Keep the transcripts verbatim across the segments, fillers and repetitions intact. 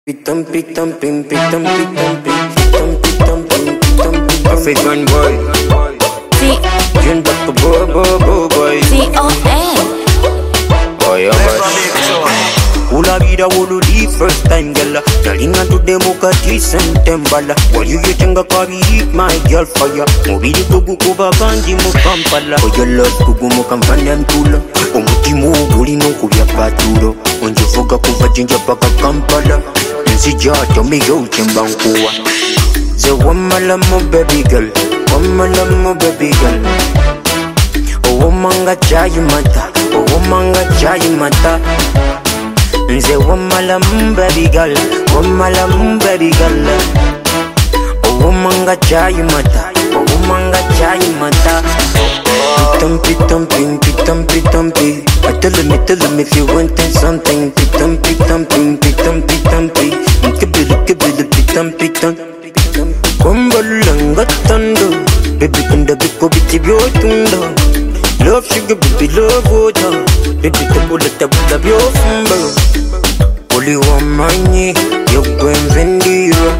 Pitam pitam pim pitam pitam pim pitam pitam pim pitam pitam. African boy, C Jun Bappa boy boy boy boy. C O N. Boy oh boy. Ula vida ulu di first time gala. Nalinga to demo ka decent tembala. What you you chenga kabi eat my girl fire. Mobili kugu kuba banji mu kampala. Oh your love kugu mu kamfanya ntula. Omutimu uli no kubya paturo. Onjivuga kuva jinja paka Kampala. Nsijato miyo chimbankuwa. Ze wamala mo baby girl, wamala mo baby girl. Oh manga chai mata, oh manga chai mata. Nze wamala mo baby girl, wamala mo baby girl. Oh manga chai mata, oh manga chai mata. Pitam pitam pim pitam pitam pi. Tell me, tell me if you wantin' something. Pitam pitam pim pitam pitam pi. Kibili kibili pitam pitam. Kumbalanga tando. Baby kunda biko biti byo tunda. Love sugar baby love water. Baby tabula tabula byo fumba. Oli wa mani yo gwen vendira.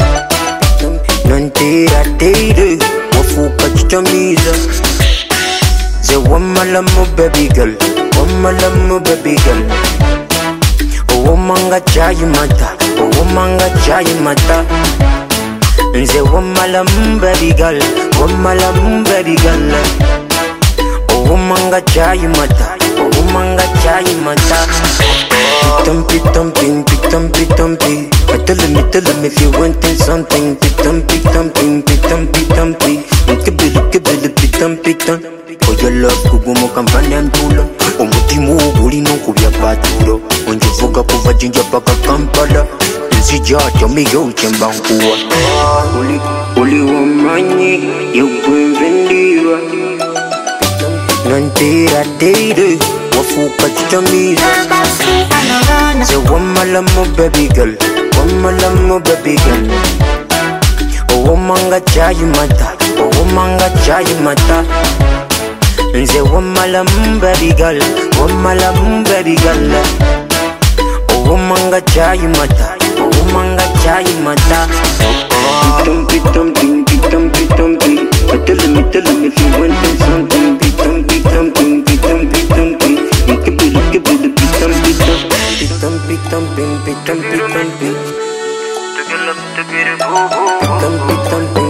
Nantira teire wafuka chichamiza. Ze wamala mo baby girl, wamala mo baby girl. Oh manga chai mata, oh manga chai mata. Ze wamala mo baby girl, wamala mo baby girl. Oh manga chai mata, oh manga chai mata. Pitam pitam pim pitam pitam pi. Tell me, tell me if you wantin' something. Pitam pitam pim pitam pitam pi. Kibili kibili pitam pitam. Oh your love kugumo kamfanya ntula. Omutimu uli no kubya paturo. Onjivuga kuva jinja paka Kampala. Nsijato miyo chimbankuwa. Uli uli wamanyi yugwe vendira. Nantira teire wafuka chichamiza. Ze wamala mo baby girl, wamala mo baby girl. Oh manga chai mata, oh manga chai mata. Nze wamala mo baby girl, wamala mo baby girl. Oh manga chai mata, oh manga chai mata. Pitam pitam pim pitam pitam pi. Tell me, tell me if you wantin' something. Pitam pitam pim pitam pitam pi. Kibili kibili pitam pitam. Pitam pitam pim pitam pitam pi. Pitam pitam pim.